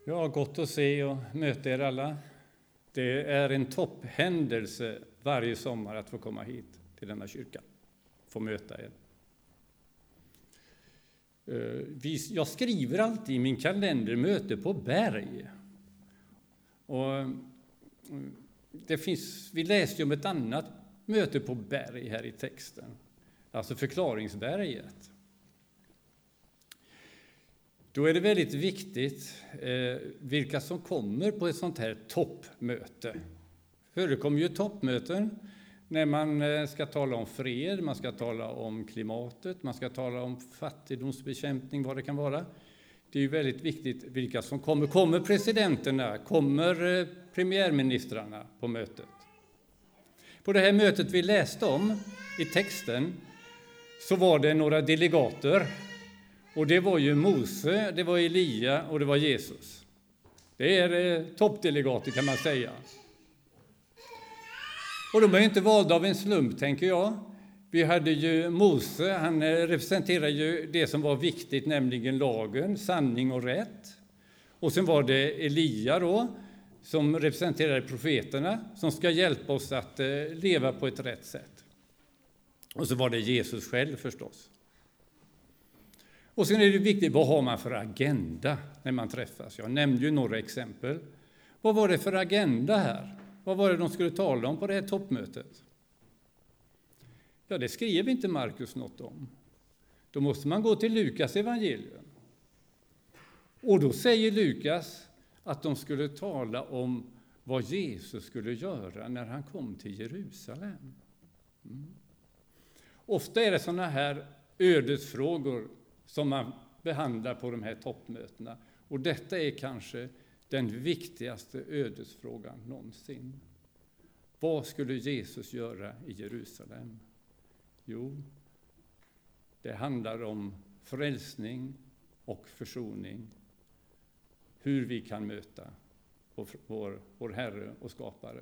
Ja, gott att se och möta er alla. Det är en topphändelse varje sommar att få komma hit till denna kyrka. Få möta er. Jag skriver alltid i min kalender möte på berg. Och vi läste om ett annat möte på berg här i texten. Alltså förklaringsberget. Då är det väldigt viktigt vilka som kommer på ett sånt här toppmöte. Det förekommer ju toppmöten när man ska tala om fred, man ska tala om klimatet, man ska tala om fattigdomsbekämpning, vad det kan vara. Det är ju väldigt viktigt vilka som kommer. Kommer presidenterna? Kommer premiärministrarna på mötet? På det här mötet vi läste om i texten så var det några delegater. Och det var ju Mose, det var Elia och det var Jesus. Det är toppdelegater kan man säga. Och de är inte valda av en slump, tänker jag. Vi hade ju Mose, han representerar ju det som var viktigt, nämligen lagen, sanning och rätt. Och sen var det Elia då, som representerar profeterna, som ska hjälpa oss att leva på ett rätt sätt. Och så var det Jesus själv förstås. Och sen är det viktigt, vad har man för agenda när man träffas? Jag nämnde ju några exempel. Vad var det för agenda här? Vad var det de skulle tala om på det här toppmötet? Ja, det skrev inte Markus något om. Då måste man gå till Lukas evangelium. Och då säger Lukas att de skulle tala om vad Jesus skulle göra när han kom till Jerusalem. Ofta är det sådana här ödesfrågor som man behandlar på de här toppmötena. Och detta är kanske den viktigaste ödesfrågan någonsin. Vad skulle Jesus göra i Jerusalem? Jo, det handlar om frälsning och försoning. Hur vi kan möta vår Herre och skapare.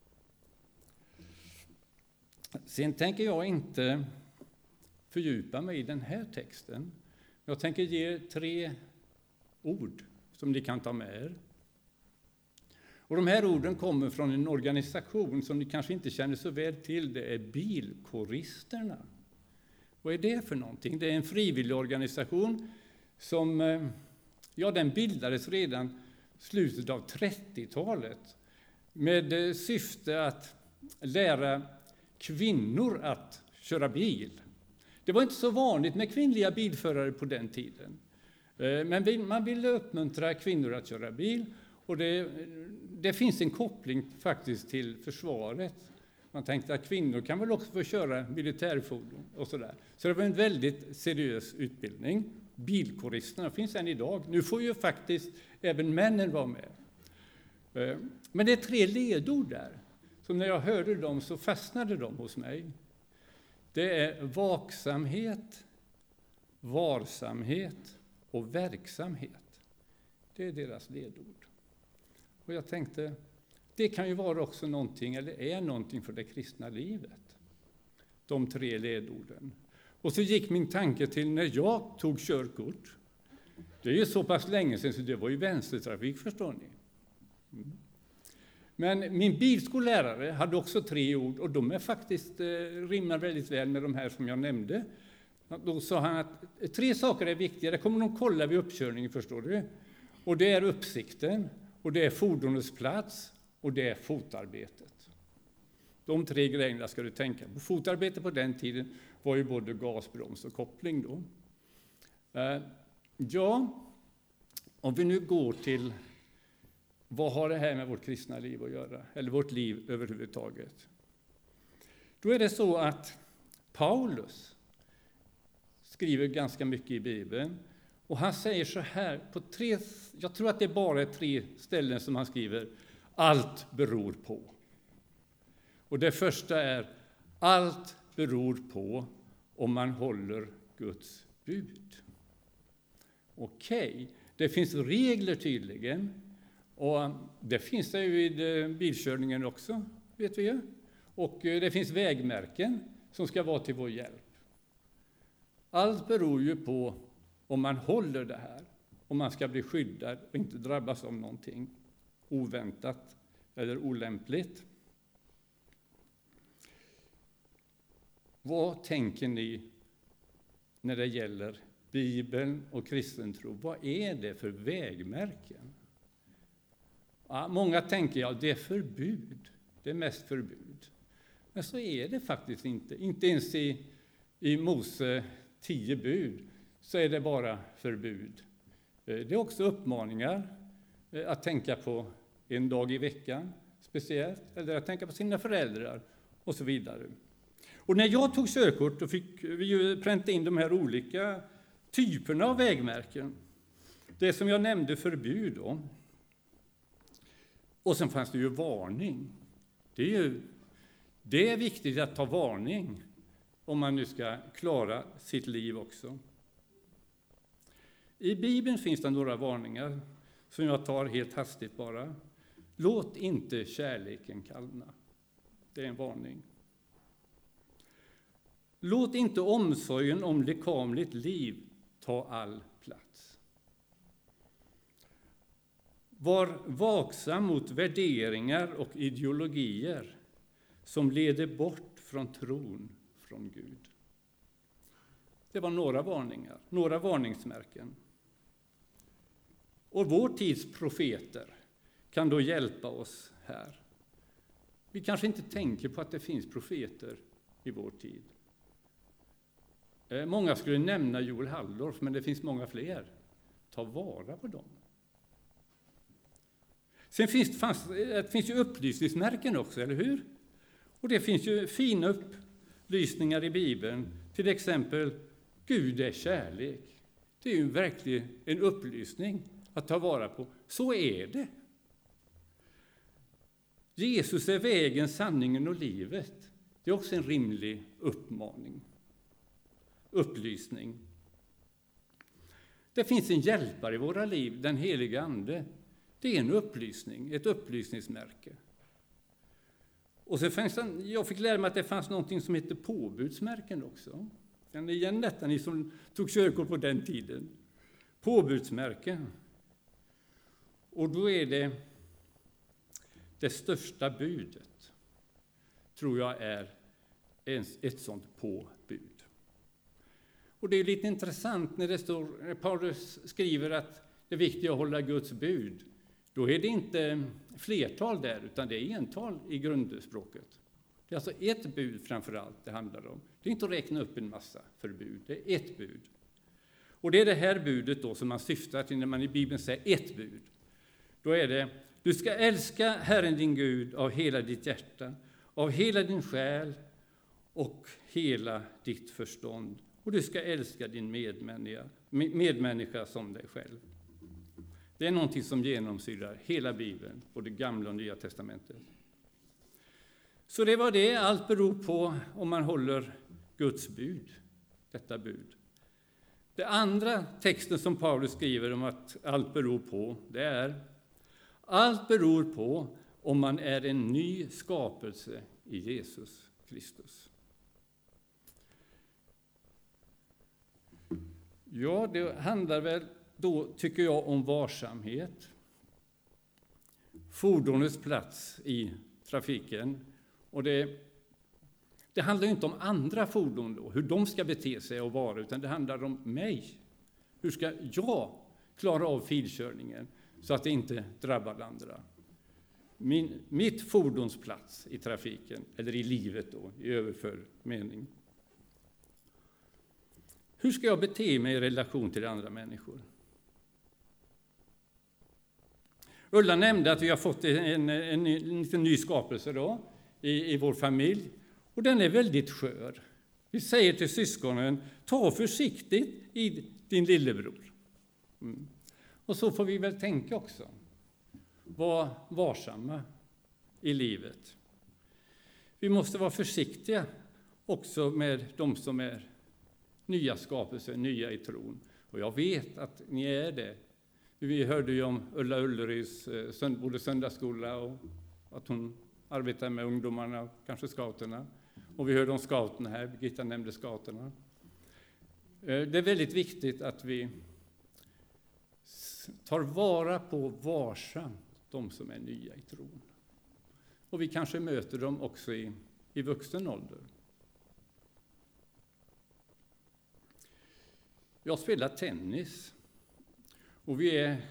Sen tänker jag inte fördjupa mig i den här texten. Jag tänker ge 3 ord som ni kan ta med er. Och de här orden kommer från en organisation som ni kanske inte känner så väl till. Det är bilkåristerna. Vad är det för någonting? Det är en frivillig organisation som den bildades redan slutet av 30-talet med syfte att lära kvinnor att köra bil. Det var inte så vanligt med kvinnliga bilförare på den tiden. Men man ville uppmuntra kvinnor att köra bil. Och det finns en koppling faktiskt till försvaret. Man tänkte att kvinnor kan väl också få köra militärfordon och sådär. Så det var en väldigt seriös utbildning. Bilkåristerna finns än idag. Nu får ju faktiskt även männen vara med. Men det är 3 ledord där. Så när jag hörde dem så fastnade de hos mig. Det är vaksamhet, varsamhet och verksamhet. Det är deras ledord. Och jag tänkte, det kan ju vara också någonting, eller är någonting för det kristna livet. De 3 ledorden. Och så gick min tanke till när jag tog körkort. Det är ju så pass länge sedan så det var ju vänstertrafik, förstår ni. Men min bilskollärare hade också 3 ord och de är faktiskt rimmar väldigt väl med de här som jag nämnde. Då sa han att 3 saker är viktiga, det kommer de kolla vid uppkörningen, förstår du. Och det är uppsikten, och det är fordonets plats, och det är fotarbetet. De 3 grejerna ska du tänka på. Fotarbete på den tiden var ju både gasbroms och koppling då. Om vi nu går till vad har det här med vårt kristna liv att göra? Eller vårt liv överhuvudtaget? Då är det så att Paulus skriver ganska mycket i Bibeln. Och han säger så här, jag tror att det bara är 3 ställen som han skriver, allt beror på. Och det första är, allt beror på om man håller Guds bud. Okej, det finns regler tydligen. Och det finns det ju i bilkörningen också, vet vi ju. Och det finns vägmärken som ska vara till vår hjälp. Allt beror ju på om man håller det här. om man ska bli skyddad och inte drabbas av någonting oväntat eller olämpligt. Vad tänker ni när det gäller Bibeln och kristen tro? Vad är det för vägmärken? Ja, många tänker det är förbud. Det är mest förbud. Men så är det faktiskt inte. Inte ens i Mose 10 bud så är det bara förbud. Det är också uppmaningar att tänka på en dag i veckan speciellt, eller att tänka på sina föräldrar och så vidare. Och när jag tog körkort då fick vi ju pränta in de här olika typerna av vägmärken. Det som jag nämnde förbud då. Och sen fanns det ju varning. Det är viktigt att ta varning om man nu ska klara sitt liv också. I Bibeln finns det några varningar som jag tar helt hastigt bara. Låt inte kärleken kallna. Det är en varning. Låt inte omsorgen om lekamligt liv ta all plats. Var vaksam mot värderingar och ideologier som leder bort från tron från Gud. Det var några varningar, några varningsmärken. Och vår tids profeter kan då hjälpa oss här. Vi kanske inte tänker på att det finns profeter i vår tid. Många skulle nämna Joel Halldorf, men det finns många fler. Ta vara på dem. Sen finns ju upplysningsmärken också, eller hur? Och det finns ju fina upplysningar i Bibeln. Till exempel, Gud är kärlek. Det är ju verkligen en upplysning att ta vara på. Så är det. Jesus är vägen, sanningen och livet. Det är också en rimlig uppmaning. Upplysning. Det finns en hjälpare i våra liv, den heliga Ande. Det är en upplysning, ett upplysningsmärke. Och så jag fick lära mig att det fanns någonting som heter påbudsmärken också. Kan ni igen detta, ni som tog körkort på den tiden? Påbudsmärken. Och då är det största budet, tror jag, är ett sånt påbud. Och det är lite intressant när Paulus skriver att det är viktigt att hålla Guds bud. Då är det inte flertal där, utan det är ental i grundspråket. Det är alltså ett bud framför allt det handlar om. Det är inte att räkna upp en massa förbud, det är ett bud. Och det är det här budet då som man syftar till när man i Bibeln säger ett bud. Då är det, du ska älska Herren din Gud av hela ditt hjärta, av hela din själ och hela ditt förstånd. Och du ska älska din medmänniska som dig själv. Det är någonting som genomsyrar hela Bibeln, både Gamla och Nya testamentet. Så det var det, allt beror på om man håller Guds bud, detta bud. Det andra texten som Paulus skriver om att allt beror på, det är allt beror på om man är en ny skapelse i Jesus Kristus. Ja, det handlar väl då, tycker jag, om varsamhet. Fordonets plats i trafiken. Och det handlar ju inte om andra fordon då, hur de ska bete sig och vara, utan det handlar om mig. Hur ska jag klara av filkörningen så att det inte drabbar andra? Mitt fordons plats i trafiken, eller i livet då, i överförd mening. Hur ska jag bete mig i relation till andra människor? Ulla nämnde att vi har fått en liten ny skapelse då, i vår familj. Och den är väldigt skör. Vi säger till syskonen, ta försiktigt i din lillebror. Och så får vi väl tänka också. Var varsamma i livet. Vi måste vara försiktiga också med de som är nya skapelser, nya i tron. Och jag vet att ni är det. Vi hörde ju om Ulla Ullerys både söndagsskola och att hon arbetar med ungdomarna, kanske scouterna. Och vi hörde om scouterna här, Birgitta nämnde scouterna. Det är väldigt viktigt att vi tar vara på varsamt de som är nya i tron. Och vi kanske möter dem också i vuxen ålder. Jag spelar tennis. Och vi är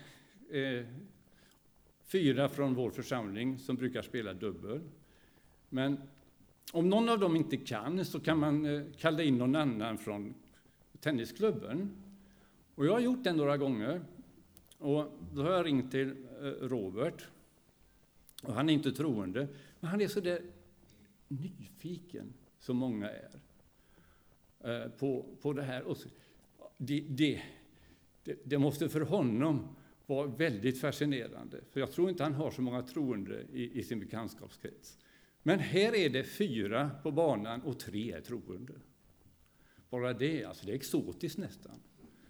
4 från vår församling som brukar spela dubbel. Men om någon av dem inte kan, så kan man kalla in någon annan från tennisklubben. Och jag har gjort det några gånger. Och då har jag ringt till Robert. Och han är inte troende, men han är så där nyfiken som många är på det här. Och det måste för honom vara väldigt fascinerande. För jag tror inte han har så många troende i sin bekantskapskrets. Men här är det 4 på banan och 3 är troende. Bara det, alltså det är exotiskt nästan.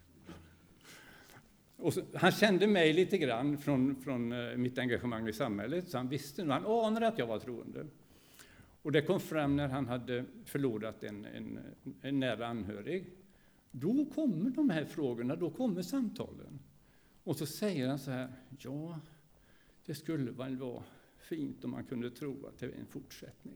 Och så, han kände mig lite grann från mitt engagemang i samhället, så han visste, han anade att jag var troende. Och det kom fram när han hade förlorat en nära anhörig. Då kommer de här frågorna, då kommer samtalen. Och så säger han så här, ja, det skulle väl vara fint om man kunde tro att det är en fortsättning.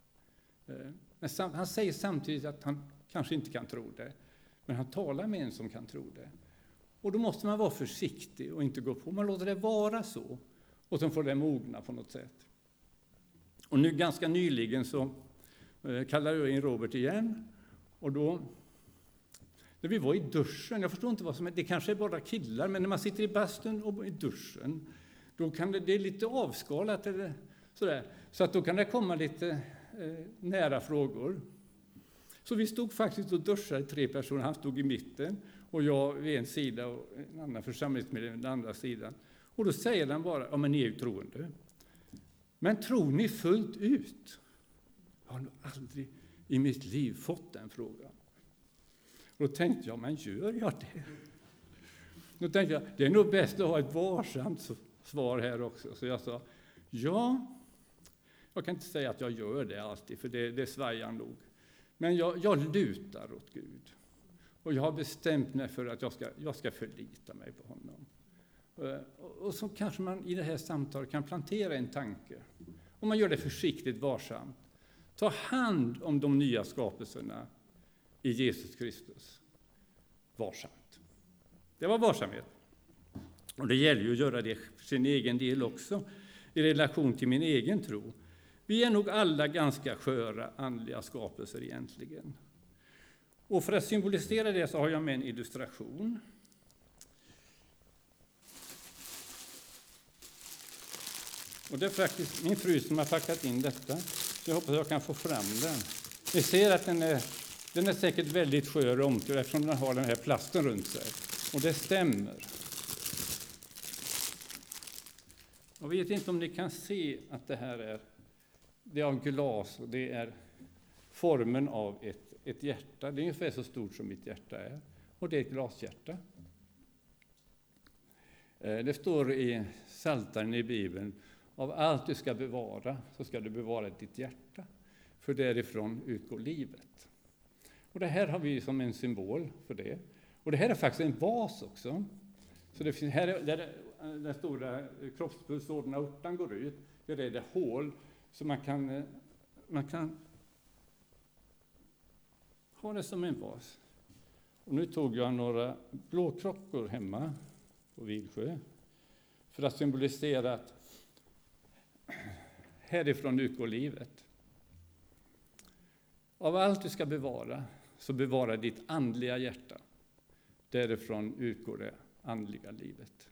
Men han säger samtidigt att han kanske inte kan tro det, men han talar med en som kan tro det. Och då måste man vara försiktig och inte gå på. Man låter det vara så. Och så får det mogna på något sätt. Och nu ganska nyligen så kallade jag in Robert igen. Och då, när vi var i duschen, jag förstår inte vad som är, det kanske är bara killar, men när man sitter i bastun och i duschen, då kan det är lite avskalat eller sådär. Så att då kan det komma lite nära frågor. Så vi stod faktiskt och duschade 3 personer, han stod i mitten. Och jag vid en sida och en annan församlingsmedlem vid den andra sidan. Och då säger han bara, ja men ni är ju troende. Men tror ni fullt ut? Jag har nog aldrig i mitt liv fått den frågan. Och då tänkte jag, men gör jag det? Då tänkte jag, det är nog bäst att ha ett varsamt svar här också. Så jag sa, ja, jag kan inte säga att jag gör det alltid, för det svajar nog. Men jag lutar åt Gud. Och jag har bestämt mig för att jag ska förlita mig på honom. Och så kanske man i det här samtalet kan plantera en tanke. Om man gör det försiktigt, varsamt. Ta hand om de nya skapelserna i Jesus Kristus. Varsamt. Det var varsamhet. Och det gäller ju att göra det för sin egen del också. I relation till min egen tro. Vi är nog alla ganska sköra andliga skapelser egentligen. Och för att symbolisera det så har jag med en illustration. Och det är faktiskt min fru som har packat in detta. Så jag hoppas att jag kan få fram den. Ni ser att den är säkert väldigt skör och omkring eftersom den har den här plasten runt sig. Och det stämmer. Jag vet inte om ni kan se att det här det är av glas och det är formen av ett hjärta. Det är ungefär så stort som mitt hjärta är. Och det är ett glashjärta. Det står i Psaltaren i Bibeln. Av allt du ska bevara så ska du bevara ditt hjärta. För därifrån utgår livet. Och det här har vi som en symbol för det. Och det här är faktiskt en vas också. Så det finns, här där den stora kroppspulsådern aortan går ut. Där är det hål så man kan ha det som en vas. Och nu tog jag några blåklockor hemma på Vidsjö för att symbolisera att härifrån utgår livet. Av allt du ska bevara så bevara ditt andliga hjärta. Därifrån utgår det andliga livet.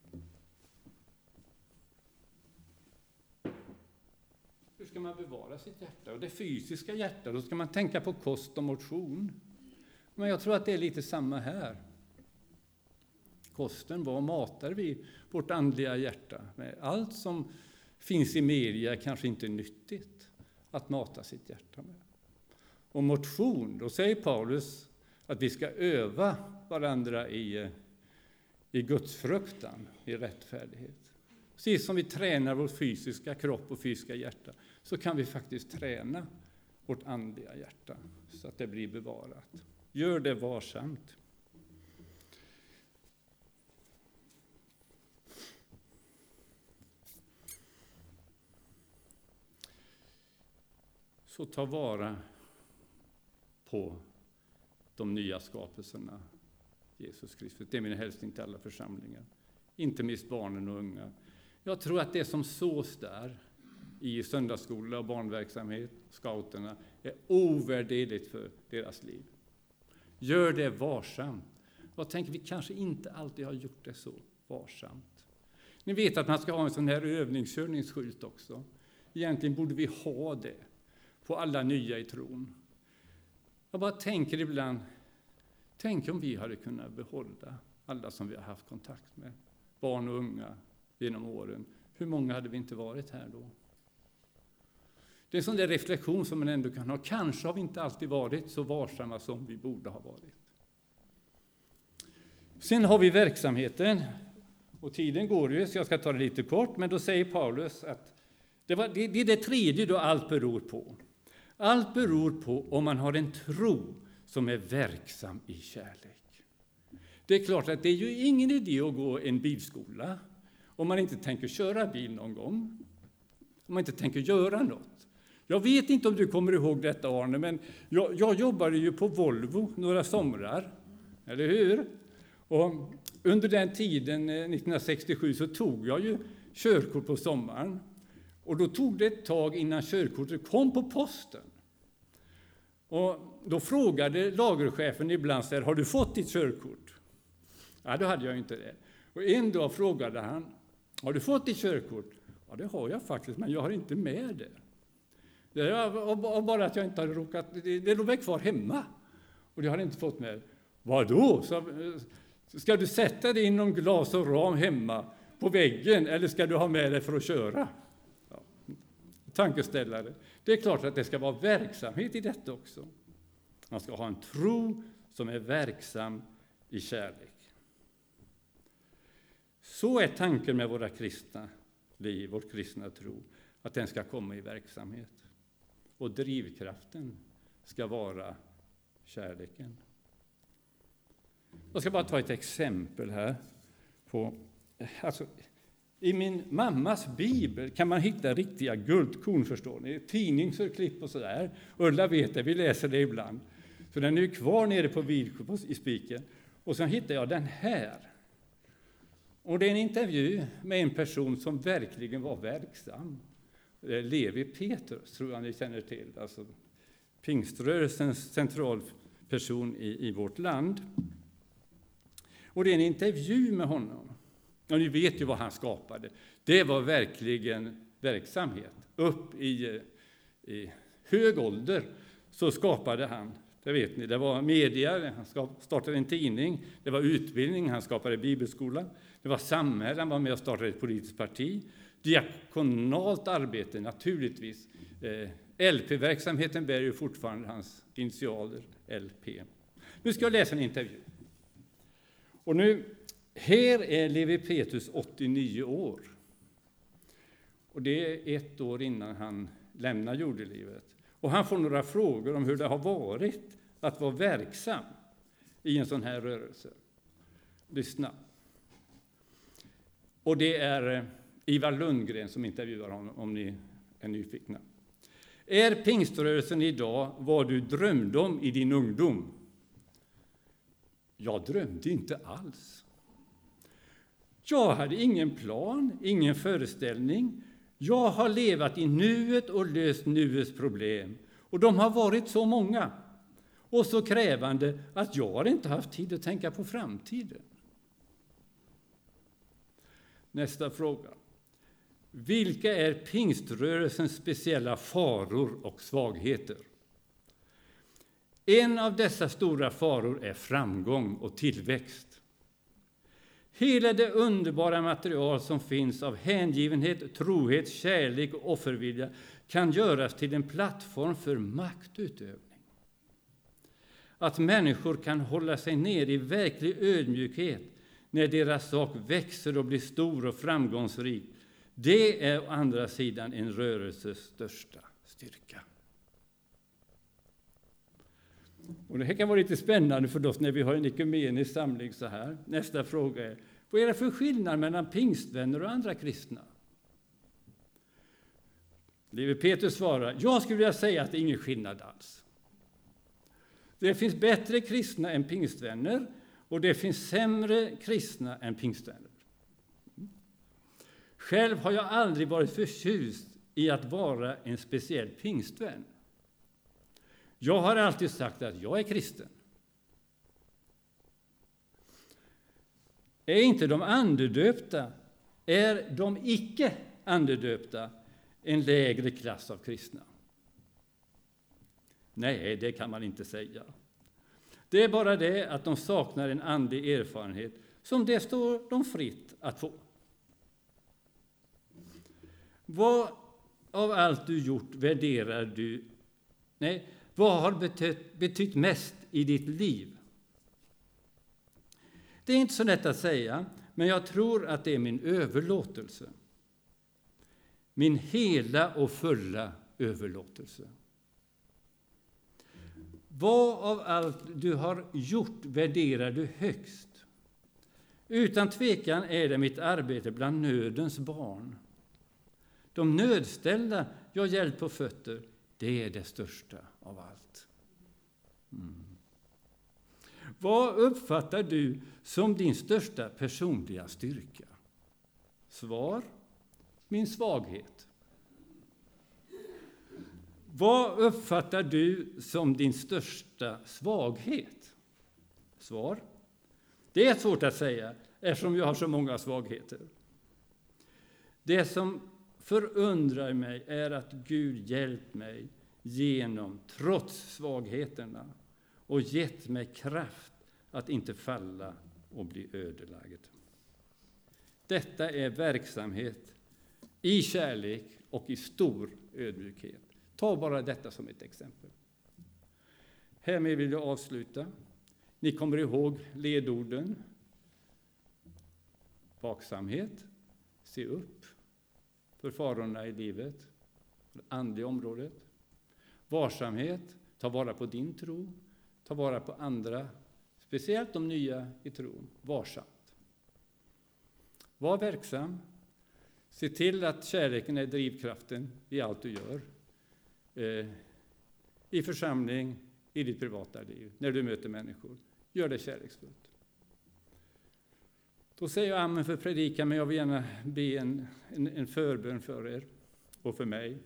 Hur ska man bevara sitt hjärta? Och det fysiska hjärtat, då ska man tänka på kost och motion. Men jag tror att det är lite samma här. Kosten, vad matar vi vårt andliga hjärta med? Allt som finns i media kanske inte är nyttigt att mata sitt hjärta med. Och motion, då säger Paulus att vi ska öva varandra i Guds fruktan, i rättfärdighet. Precis som vi tränar vår fysiska kropp och fysiska hjärta så kan vi faktiskt träna vårt andliga hjärta så att det blir bevarat. Gör det varsamt. Så ta vara på de nya skapelserna, Jesus Kristus. Det är min hälsning till alla församlingar. Inte minst barnen och unga. Jag tror att det som sås där i söndagsskola och barnverksamhet, scouterna, är ovärderligt för deras liv. Gör det varsamt. Jag tänker vi kanske inte alltid har gjort det så varsamt. Ni vet att man ska ha en sån här övningskörningsskylt också. Egentligen borde vi ha det på alla nya i tron. Jag bara tänker ibland, tänk om vi hade kunnat behålla alla som vi har haft kontakt med, barn och unga genom åren. Hur många hade vi inte varit här då? Det är en sån där reflektion som man ändå kan ha. Kanske har vi inte alltid varit så varsamma som vi borde ha varit. Sen har vi verksamheten. Och tiden går ju, så jag ska ta det lite kort. Men då säger Paulus att det är det tredje då allt beror på. Allt beror på om man har en tro som är verksam i kärlek. Det är klart att det är ju ingen idé att gå en bilskola om man inte tänker köra bil någon gång. Om man inte tänker göra något. Jag vet inte om du kommer ihåg detta, Arne, men jag jobbade ju på Volvo några somrar, eller hur? Och under den tiden, 1967, så tog jag ju körkort på sommaren. Och då tog det ett tag innan körkortet kom på posten. Och då frågade lagerchefen ibland så här, har du fått ditt körkort? Ja, då hade jag inte det. Och en dag frågade han, har du fått ditt körkort? Ja, det har jag faktiskt, men jag har inte med det. Det var bara att jag inte hade råkat, det låg kvar hemma. Och det hade inte fått med. Vadå? Ska du sätta det inom glas och ram hemma på väggen, eller ska du ha med det för att köra? Ja. Tankeställare. Det är klart att det ska vara verksamhet i detta också. Man ska ha en tro som är verksam i kärlek. Så är tanken med våra kristna liv, vår kristna tro, att den ska komma i verksamhet. Och drivkraften ska vara kärleken. Jag ska bara ta ett exempel här. I min mammas bibel kan man hitta riktiga guldkorn, förstår ni. Tidningsurklipp och sådär. Ulla vet det, vi läser det ibland. Så den är ju kvar nere på i spiken. Och så hittar jag den här. Och det är en intervju med en person som verkligen var verksam. Levi Petrus, tror jag ni känner till. Alltså pingströrelsens centralperson i vårt land. Och det är en intervju med honom. Och ni vet ju vad han skapade. Det var verkligen verksamhet. Upp i hög ålder så skapade han, det vet ni, det var media, han startade en tidning, det var utbildning, han skapade bibelskola, det var samhälle, han var med och startade ett politiskt parti, diakonalt arbete naturligtvis. LP-verksamheten bär ju fortfarande hans initialer, LP. Nu ska jag läsa en intervju. Och nu, här är Levi Petrus 89 år. Och det är ett år innan han lämnar jordelivet. Och han får några frågor om hur det har varit att vara verksam i en sån här rörelse. Lyssna. Och det är Ivar Lundgren som intervjuar honom, om ni är nyfikna. Är pingströrelsen idag vad du drömde om i din ungdom? Jag drömde inte alls. Jag hade ingen plan, ingen föreställning. Jag har levat i nuet och löst nuets problem. Och de har varit så många och så krävande att jag har inte haft tid att tänka på framtiden. Nästa fråga. Vilka är pingströrelsens speciella faror och svagheter? En av dessa stora faror är framgång och tillväxt. Hela det underbara material som finns av hängivenhet, trohet, kärlek och offervilja kan göras till en plattform för maktutövning. Att människor kan hålla sig ner i verklig ödmjukhet när deras sak växer och blir stor och framgångsrik, det är å andra sidan en rörelses största styrka. Och det här kan vara lite spännande för oss när vi har en ekumenisk samling så här. Nästa fråga är, vad är det för skillnad mellan pingstvänner och andra kristna? Levi Petrus svarar, jag skulle vilja säga att det är ingen skillnad alls. Det finns bättre kristna än pingstvänner och det finns sämre kristna än pingstvänner. Själv har jag aldrig varit förtjust i att vara en speciell pingstvän. Jag har alltid sagt att jag är kristen. Är inte de andedöpta, är de icke andedöpta en lägre klass av kristna? Nej, det kan man inte säga. Det är bara det att de saknar en andlig erfarenhet som det står dem fritt att få. Vad av allt du gjort värderar du? Nej, vad har betytt mest i ditt liv? Det är inte så lätt att säga, men jag tror att det är min överlåtelse. Min hela och fulla överlåtelse. Vad av allt du har gjort värderar du högst? Utan tvekan är det mitt arbete bland nödens barn. De nödställda jag hjälpt på fötter, det är det största av allt. Vad uppfattar du som din största personliga styrka? Svar: min svaghet. Vad uppfattar du som din största svaghet? Svar: det är svårt att säga eftersom jag har så många svagheter. Det som förundrar mig är att Gud hjälpt mig genom trots svagheterna och gett mig kraft att inte falla och bli ödelagd. Detta är verksamhet i kärlek och i stor ödmjukhet. Ta bara detta som ett exempel. Härmed vill jag avsluta. Ni kommer ihåg ledorden. Vaksamhet, se upp för farorna i livet, på det andliga området. Varsamhet, ta vara på din tro, ta vara på andra, speciellt de nya i tron, varsamt. Var verksam, se till att kärleken är drivkraften i allt du gör. I församling, i ditt privata liv, när du möter människor. Gör det kärleksfullt. Då säger jag amen för predikan, men jag vill gärna be en förbön för er och för mig.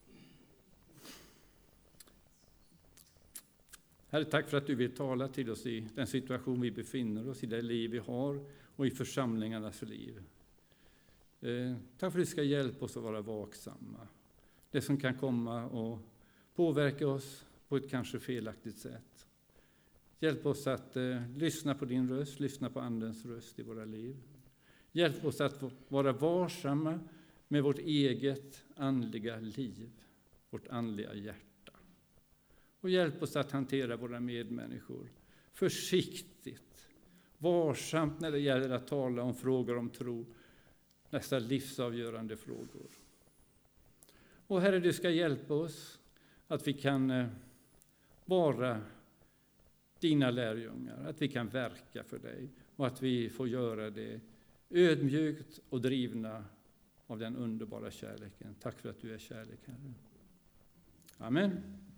Herre, tack för att du vill tala till oss i den situation vi befinner oss i, det liv vi har och i församlingarnas liv. Tack för att du ska hjälpa oss att vara vaksamma. Det som kan komma och påverka oss på ett kanske felaktigt sätt. Hjälp oss att lyssna på din röst, lyssna på Andens röst i våra liv. Hjälp oss att vara varsamma med vårt eget andliga liv, vårt andliga hjärta. Och hjälp oss att hantera våra medmänniskor försiktigt, varsamt när det gäller att tala om frågor om tro, nästan livsavgörande frågor. Och Herre, du ska hjälpa oss att vi kan vara dina lärjungar, att vi kan verka för dig och att vi får göra det ödmjukt och drivna av den underbara kärleken. Tack för att du är kärlek, Herre. Amen.